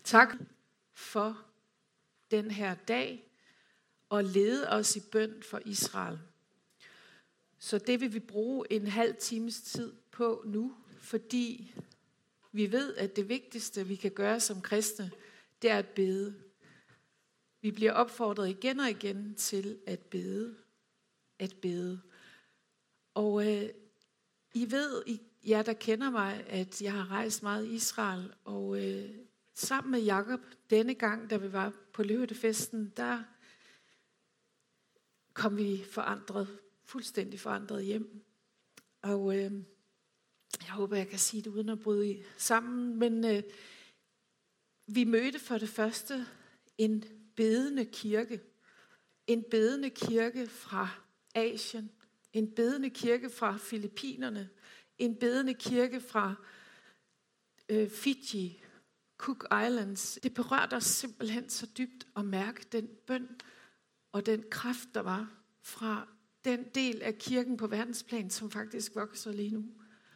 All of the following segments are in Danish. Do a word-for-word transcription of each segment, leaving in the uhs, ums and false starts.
Tak for den her dag og lede os i bøn for Israel. Så det vil vi bruge en halv times tid på nu, fordi vi ved, at det vigtigste, vi kan gøre som kristne, det er at bede. Vi bliver opfordret igen og igen til at bede. At bede. Og øh, I ved, I, jer der kender mig, at jeg har rejst meget i Israel, og øh, sammen med Jakob, denne gang, da vi var på Løvehyttefesten, der kom vi forandret, fuldstændig forandret hjem. Og øh, jeg håber, jeg kan sige det uden at bryde sammen, men øh, vi mødte for det første en bedende kirke. En bedende kirke fra Asien. En bedende kirke fra Filippinerne. En bedende kirke fra øh, Fiji, Cook Islands. Det berørte os simpelthen så dybt at mærke den bøn og den kraft, der var fra den del af kirken på verdensplan, som faktisk vokser lige nu.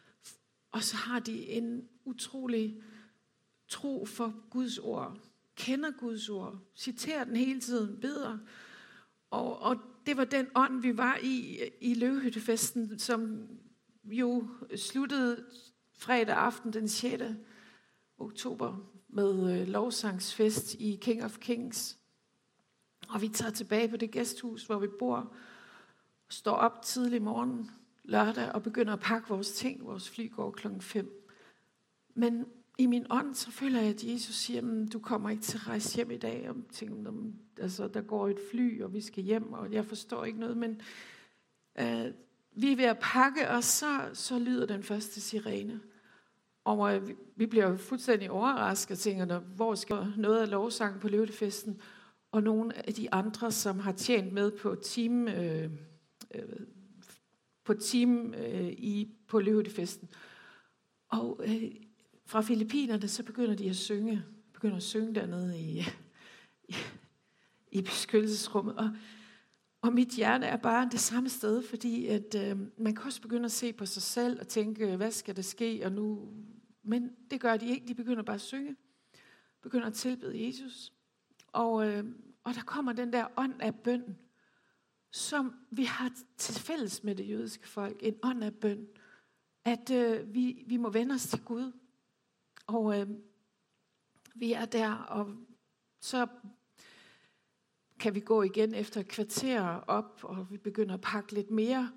Og så har de en utrolig tro for Guds ord. Kender Guds ord. Citerer den hele tiden. Beder. Og, og det var den ånd, vi var i i Løvehyttefesten, som jo sluttede fredag aften den sjette oktober med øh, lovsangsfest i King of Kings. Og vi tager tilbage på det gæsthus, hvor vi bor, står op tidlig morgen lørdag og begynder at pakke vores ting. Vores fly går klokken fem. Men i min ånd, så føler jeg, at Jesus siger, du kommer ikke til at rejse hjem i dag. Og tænker, altså, der går et fly, og vi skal hjem, og jeg forstår ikke noget. Men øh, vi er ved at pakke, og så, så lyder den første sirene. Og øh, vi bliver fuldstændig overrasket og tænker, hvor skal noget af lovsangen på Løvehyttefesten? Og nogle af de andre, som har tjent med på team, øh, øh, på, team øh, i, på Løvehyttefesten. Og øh, fra Filippinerne, så begynder de at synge. Begynder at synge dernede i, i, i beskyttelsesrummet. Og, og mit hjerte er bare det samme sted, fordi at, øh, man kan også begynde at se på sig selv og tænke, hvad skal der ske? Og nu, men det gør de ikke. De begynder bare at synge. Begynder at tilbede Jesus. Og, øh, og der kommer den der ånd af bøn, som vi har til fælles med det jødiske folk. En ånd af bøn. At øh, vi, vi må vende os til Gud. Og øh, vi er der, og så kan vi gå igen efter et kvarter op, og vi begynder at pakke lidt mere.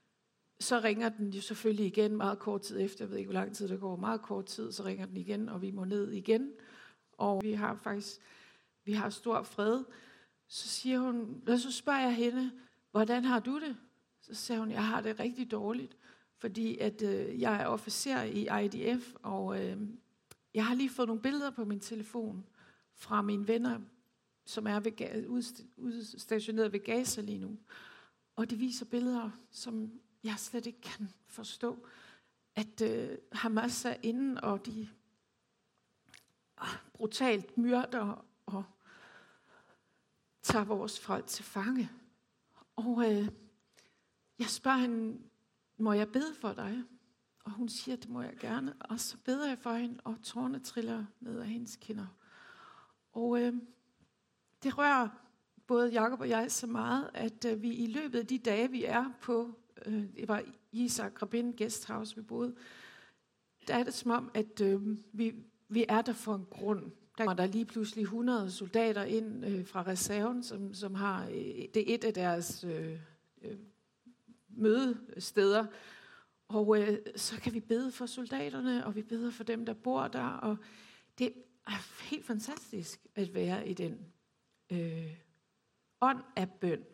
Så ringer den jo selvfølgelig igen meget kort tid efter. Jeg ved ikke, hvor lang tid der går. Meget kort tid, så ringer den igen, og vi må ned igen. Og vi har faktisk vi har stor fred. Så siger hun, så spørger jeg hende, hvordan har du det? Så siger hun, jeg har det rigtig dårligt, fordi at øh, jeg er officer i I D F, og øh, jeg har lige fået nogle billeder på min telefon fra mine venner, som er ved, udstationeret ved Gaza lige nu. Og de viser billeder, som jeg slet ikke kan forstå, at øh, Hamas er inde, og de øh, brutalt myrder og tager vores folk til fange. Og øh, jeg spørger hende, må jeg bede for dig? Og hun siger, det må jeg gerne. Og så beder jeg for hende, og tårerne triller ned af hendes kinder. Og øh, det rører både Jakob og jeg så meget, at øh, vi i løbet af de dage, vi er på, øh, det var Isak Rabin Guesthouse, vi boede, der er det som om, at øh, vi, vi er der for en grund. Der kommer der lige pludselig hundrede soldater ind øh, fra reserven, som, som har, øh, det er et af deres øh, øh, mødesteder. Og øh, så kan vi bede for soldaterne, og vi beder for dem, der bor der. Og det er helt fantastisk at være i den øh, ånd af bøn.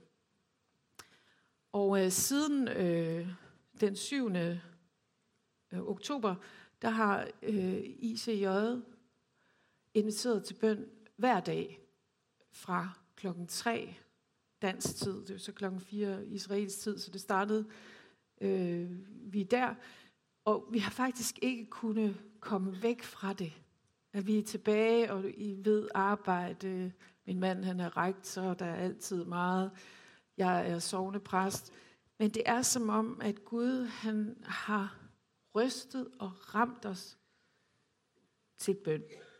Og øh, siden øh, den syvende oktober, der har øh, I C J inviteret til bøn hver dag fra klokken tre dansk tid. Det er så klokken fire israelsk tid, så det startede øh, vi der. Og vi har faktisk ikke kunnet komme væk fra det. At vi er tilbage, og I ved arbejde. Min mand, han er rektor, der er altid meget. Jeg er sognepræst. Men det er som om, at Gud, han har rystet og ramt os til bøn.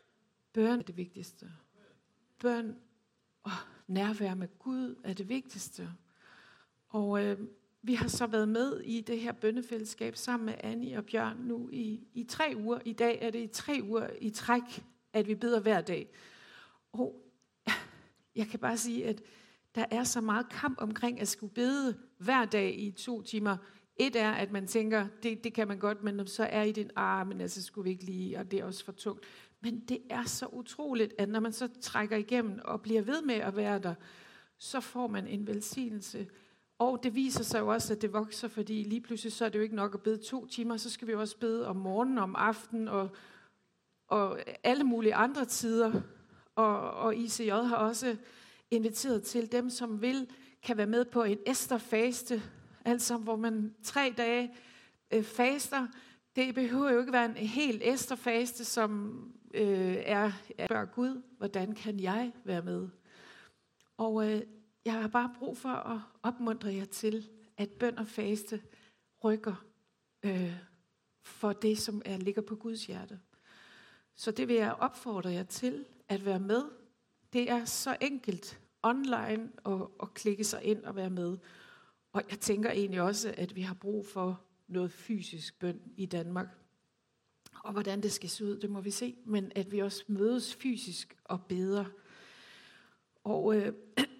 Bøn er det vigtigste. Bøn og nærvær med Gud er det vigtigste. Og øh, vi har så været med i det her bønnefællesskab sammen med Annie og Bjørn nu i, i tre uger. I dag er det i tre uger i træk, at vi beder hver dag. Og jeg kan bare sige, at der er så meget kamp omkring at skulle bede hver dag i to timer. Et er, at man tænker, det, det kan man godt, men så er i din arm, men altså skulle vi ikke lige, og det er også for tungt. Men det er så utroligt, at når man så trækker igennem og bliver ved med at være der, så får man en velsignelse. Og det viser sig jo også, at det vokser, fordi lige pludselig så er det jo ikke nok at bede to timer, så skal vi også bede om morgenen, om aftenen og, og alle mulige andre tider. Og, og I C J har også inviteret til dem, som vil, kan være med på en Esther-faste, altså hvor man tre dage øh, faster. Det behøver jo ikke være en helt Esther-faste, som øh, er at spørge Gud, hvordan kan jeg være med? Og øh, jeg har bare brug for at opmuntre jer til, at bøn og faste rykker øh, for det, som er, ligger på Guds hjerte. Så det vil jeg opfordre jer til at være med. Det er så enkelt online at, at klikke sig ind og være med. Og jeg tænker egentlig også, at vi har brug for noget fysisk bøn i Danmark. Og hvordan det skal se ud, det må vi se. Men at vi også mødes fysisk og beder. Og øh,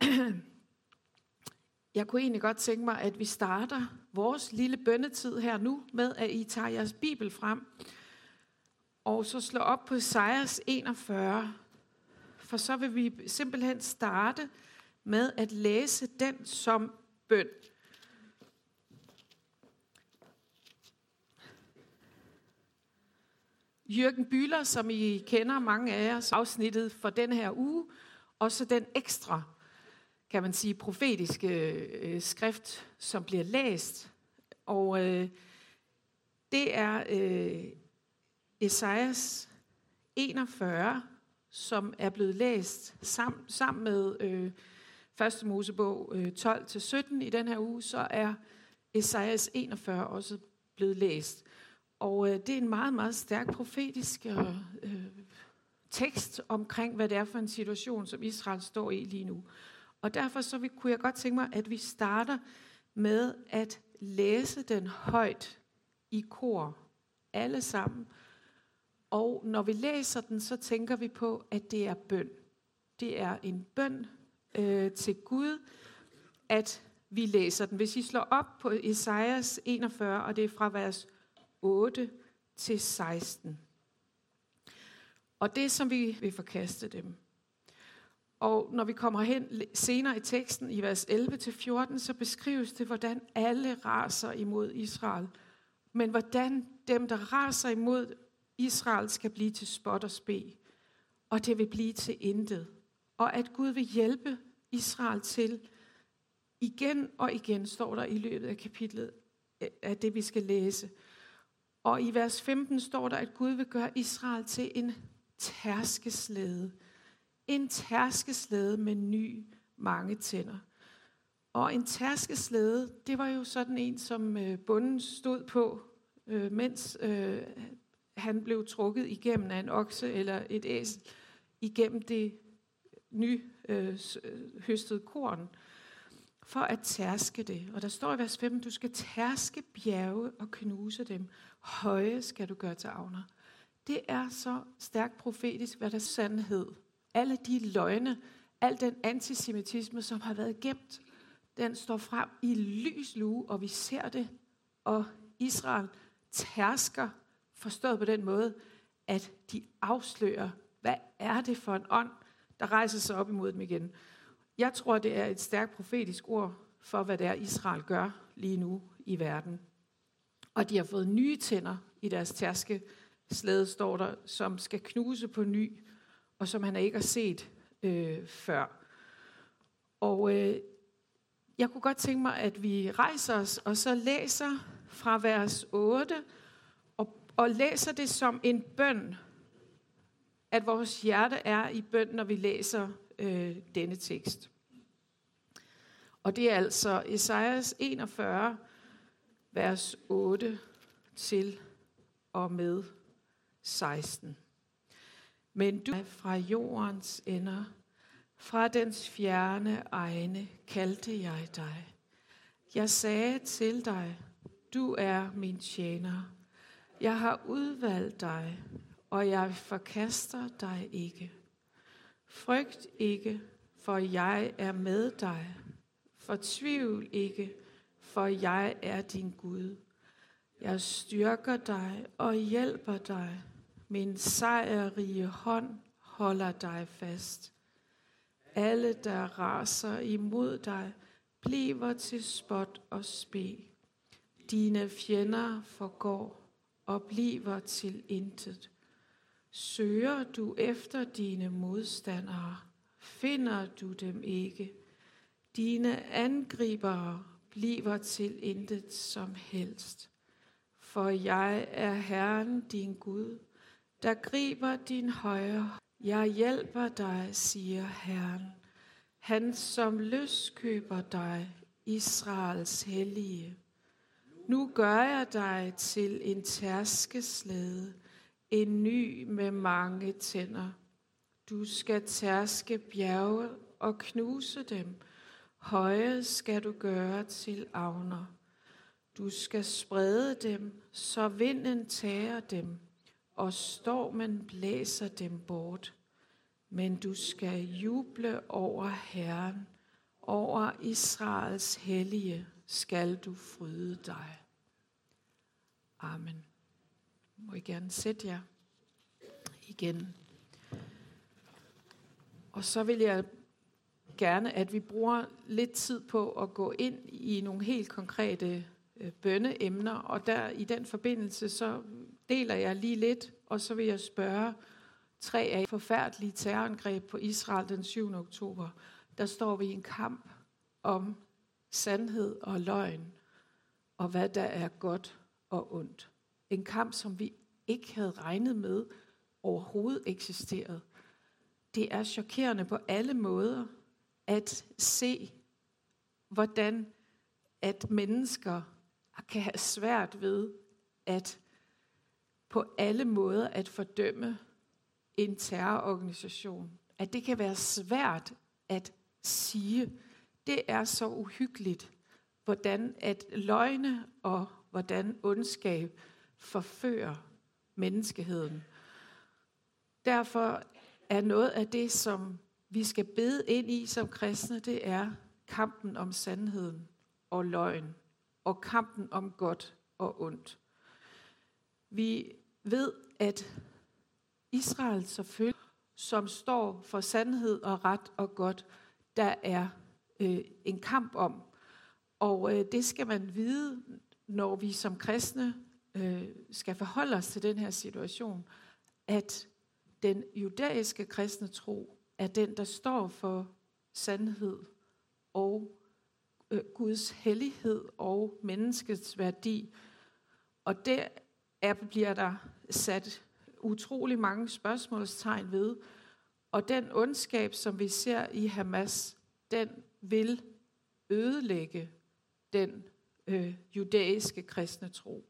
jeg kunne egentlig godt tænke mig, at vi starter vores lille bønnetid her nu med, at I tager jeres bibel frem. Og så slår op på Esajas enogfyrre. For så vil vi simpelthen starte med at læse den som bøn. Jürgen Bühler, som I kender mange af jer, afsnittet for den her uge, og så den ekstra, kan man sige, profetiske øh, skrift, som bliver læst. Og øh, det er øh, Esajas enogfyrre, som er blevet læst sammen, sammen med øh, første Mosebog øh, tolv til sytten i den her uge, så er Esajas enogfyrre også blevet læst. Og øh, det er en meget, meget stærk profetisk øh, tekst omkring, hvad det er for en situation, som Israel står i lige nu. Og derfor så vi, kunne jeg godt tænke mig, at vi starter med at læse den højt i kor, alle sammen. Og når vi læser den, så tænker vi på, at det er bøn. Det er en bøn øh, til Gud, at vi læser den. Hvis I slår op på Esajas enogfyrre, og det er fra vers otte til seksten. Og det, som vi vil forkaste dem. Og når vi kommer hen senere i teksten, i vers elleve til fjorten, så beskrives det, hvordan alle raser imod Israel. Men hvordan dem, der raser imod Israel, skal blive til spot og spe. Og det vil blive til intet. Og at Gud vil hjælpe Israel til, igen og igen, står der i løbet af kapitlet, af det vi skal læse. Og i vers femten står der, at Gud vil gøre Israel til en tærskeslæde. En tærskeslæde med ny mange tænder. Og en tærskeslæde, det var jo sådan en, som bonden stod på, mens han blev trukket igennem af en okse eller et æsel, igennem det nyhøstede korn, for at tærske det. Og der står i vers femten, du skal tærske bjerge og knuse dem. Høje skal du gøre til avner. Det er så stærkt profetisk, hvad der er sandhed. Alle de løgne, al den antisemitisme, som har været gemt, den står frem i lys lue, og vi ser det. Og Israel tærsker, forstået på den måde, at de afslører, hvad er det for en ånd, der rejser sig op imod dem igen. Jeg tror, det er et stærkt profetisk ord for, hvad det er, Israel gør lige nu i verden. Og de har fået nye tænder i deres tærskeslæde, står der, som skal knuse på ny, og som han ikke har set øh, før. Og øh, jeg kunne godt tænke mig, at vi rejser os, og så læser fra vers otte, og, og læser det som en bøn, at vores hjerte er i bøn, når vi læser øh, denne tekst. Og det er altså Esajas enogfyrre, vers otte til og med seksten. Men du fra jordens ender, fra dens fjerne egne, kaldte jeg dig. Jeg sagde til dig, du er min tjener. Jeg har udvalgt dig, og jeg forkaster dig ikke. Frygt ikke, for jeg er med dig. Fortvivl ikke, for jeg er din Gud. Jeg styrker dig og hjælper dig. Min sejrrige hånd holder dig fast. Alle, der raser imod dig, bliver til spot og spe. Dine fjender forgår og bliver til intet. Søger du efter dine modstandere, finder du dem ikke. Dine angribere bliver til intet som helst. For jeg er Herren din Gud, der griber din højre. Jeg hjælper dig, siger Herren, han som løskøber dig, Israels hellige. Nu gør jeg dig til en tærskeslæde, en ny med mange tænder. Du skal tærske bjerge og knuse dem. Høje skal du gøre til avner. Du skal sprede dem, så vinden tager dem, og stormen blæser dem bort. Men du skal juble over Herren, over Israels hellige skal du fryde dig. Amen. Må I gerne sætte jer igen. Og så vil jeg gerne, at vi bruger lidt tid på at gå ind i nogle helt konkrete øh, bønneemner, og der i den forbindelse, så deler jeg lige lidt, og så vil jeg spørge tre af forfærdelige terrorangreb på Israel den syvende oktober. Der står vi i en kamp om sandhed og løgn, og hvad der er godt og ondt. En kamp, som vi ikke havde regnet med overhovedet eksisterede. Det er chokerende på alle måder at se, hvordan at mennesker kan have svært ved at på alle måder at fordømme en terrororganisation. At det kan være svært at sige. Det er så uhyggeligt, hvordan at løgne og hvordan ondskab forfører menneskeheden. Derfor er noget af det, som vi skal bede ind i som kristne, det er kampen om sandheden og løgn, og kampen om godt og ondt. Vi ved, at Israel selvfølgelig, som står for sandhed og ret og godt, der er øh, en kamp om. Og øh, det skal man vide, når vi som kristne øh, skal forholde os til den her situation, at den judæiske kristne tro er den, der står for sandhed og øh, Guds hellighed og menneskets værdi. Og der er, bliver der sat utrolig mange spørgsmålstegn ved. Og den ondskab, som vi ser i Hamas, den vil ødelægge den øh, judæiske kristne tro.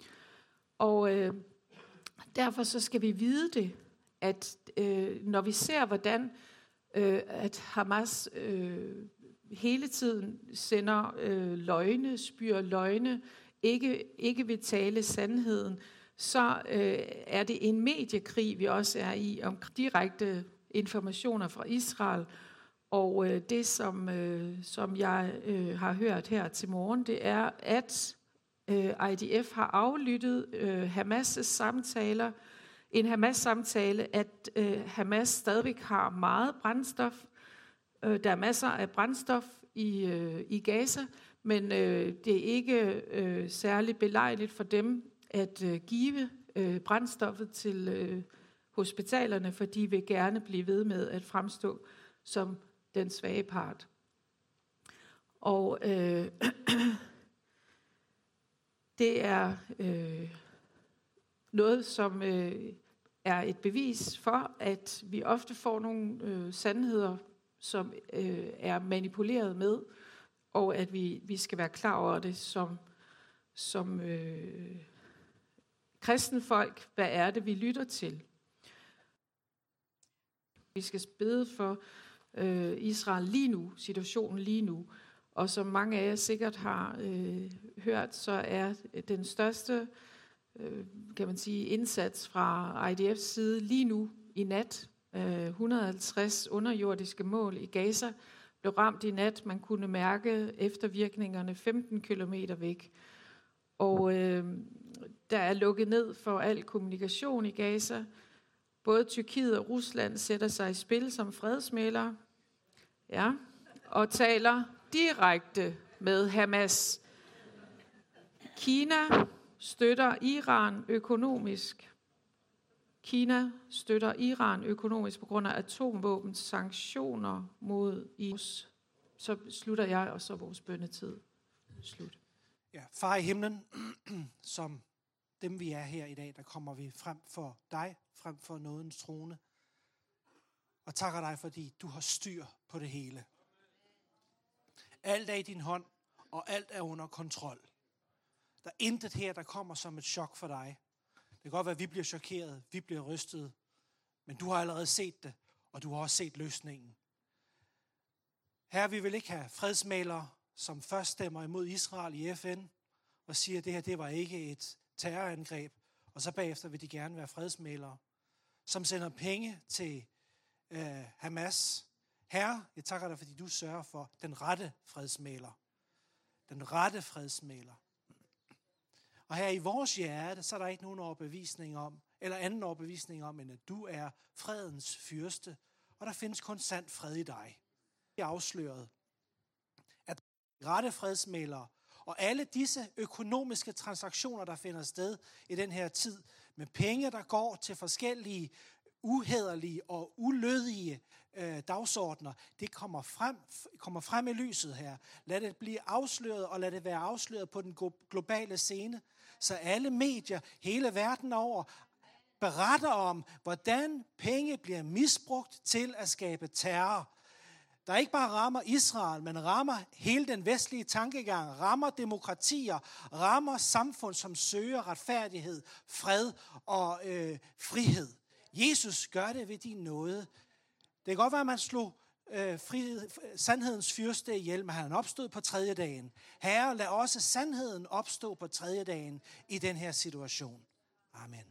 Og øh, derfor så skal vi vide det, at øh, når vi ser, hvordan øh, at Hamas øh, hele tiden sender øh, løgne, spyr løgne, ikke, ikke vil tale sandheden, så øh, er det en mediekrig, vi også er i, om direkte informationer fra Israel. Og øh, det, som, øh, som jeg øh, har hørt her til morgen, det er, at øh, I D F har aflyttet øh, Hamas' samtaler, en Hamas-samtale, at øh, Hamas stadigvæk har meget brændstof. Øh, der er masser af brændstof i, øh, i Gaza, men øh, det er ikke øh, særlig belejligt for dem at øh, give øh, brændstoffet til øh, hospitalerne, for de vil gerne blive ved med at fremstå som den svage part. Og øh, det er øh, noget, som øh, er et bevis for, at vi ofte får nogle øh, sandheder, som øh, er manipuleret med, og at vi, vi skal være klar over det som, som øh, kristne folk. Hvad er det, vi lytter til? Vi skal bede for øh, Israel lige nu, situationen lige nu. Og som mange af jer sikkert har øh, hørt, så er den største øh, kan man sige, indsats fra I D F's side lige nu i nat. Øh, et hundrede og halvtreds underjordiske mål i Gaza blev ramt i nat. Man kunne mærke eftervirkningerne femten kilometer væk. Og øh, der er lukket ned for al kommunikation i Gaza. Både Tyrkiet og Rusland sætter sig i spil som fredsmæglere, ja, og taler direkte med Hamas. Kina støtter Iran økonomisk. Kina støtter Iran økonomisk på grund af atomvåbens sanktioner mod I S. Så slutter jeg, og så vores bønnetid slut. Ja, far i himlen, som dem vi er her i dag, der kommer vi frem for dig, frem for nådens trone. Og takker dig, fordi du har styr på det hele. Alt er i din hånd, og alt er under kontrol. Der er intet her, der kommer som et chok for dig. Det kan godt være, at vi bliver chokeret, vi bliver rystet, men du har allerede set det, og du har også set løsningen. Her vi vil ikke have fredsmælere, som først stemmer imod Israel i F N, og siger, at det her det var ikke et terrorangreb, og så bagefter vil de gerne være fredsmælere, som sender penge til øh, Hamas. Herre, jeg takker dig, fordi du sørger for den rette fredsmæler. Den rette fredsmæler. Og her i vores hjerte, så er der ikke nogen overbevisning om, eller anden overbevisning om, end at du er fredens fyrste, og der findes kun sand fred i dig. Det er afsløret, at rette fredsmælere og alle disse økonomiske transaktioner, der finder sted i den her tid, med penge, der går til forskellige uhæderlige og ulødige øh, dagsordner, det kommer frem, kommer frem i lyset her. Lad det blive afsløret, og lad det være afsløret på den globale scene, så alle medier hele verden over beretter om, hvordan penge bliver misbrugt til at skabe terror. Der ikke bare rammer Israel, men rammer hele den vestlige tankegang, rammer demokratier, rammer samfund, som søger retfærdighed, fred og øh, frihed. Jesus gør det ved din nåde. Det kan godt være, at man slog øh, frihed, sandhedens fyrste ihjel, men han opstod på tredje dagen. Herre, lad også sandheden opstå på tredje dagen i den her situation. Amen.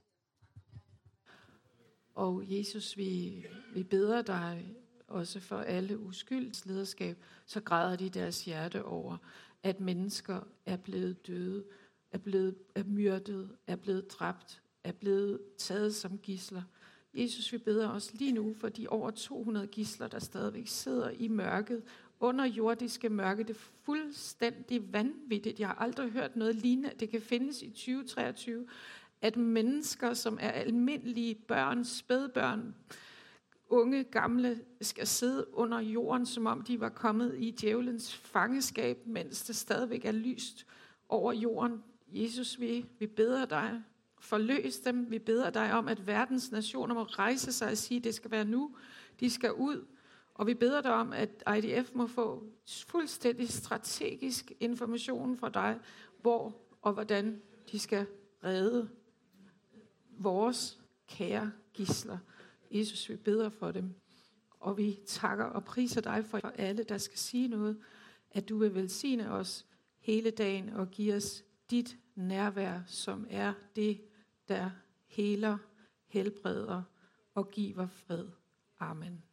Og Jesus, vi, vi beder dig også for alle uskylds lederskab, så græder de deres hjerte over, at mennesker er blevet døde, er blevet er myrdet, er blevet dræbt, er blevet taget som gidsler. Jesus, vi beder os lige nu for de over to hundrede gidsler, der stadigvæk sidder i mørket, under jordiske mørke. Det er fuldstændig vanvittigt. Jeg har aldrig hørt noget lignende. Det kan findes i tyve treogtyve, at mennesker, som er almindelige børn, spædbørn, unge, gamle, skal sidde under jorden, som om de var kommet i djævelens fangeskab, mens det stadigvæk er lyst over jorden. Jesus, vi, vi beder dig, forløs dem. Vi beder dig om, at verdens nationer må rejse sig og sige, at det skal være nu. De skal ud. Og vi beder dig om, at I D F må få fuldstændig strategisk information fra dig, hvor og hvordan de skal redde vores kære gidsler. Jesus, vi beder for dem, og vi takker og priser dig for alle, der skal sige noget, at du vil velsigne os hele dagen og give os dit nærvær, som er det, der heler, helbreder og giver fred. Amen.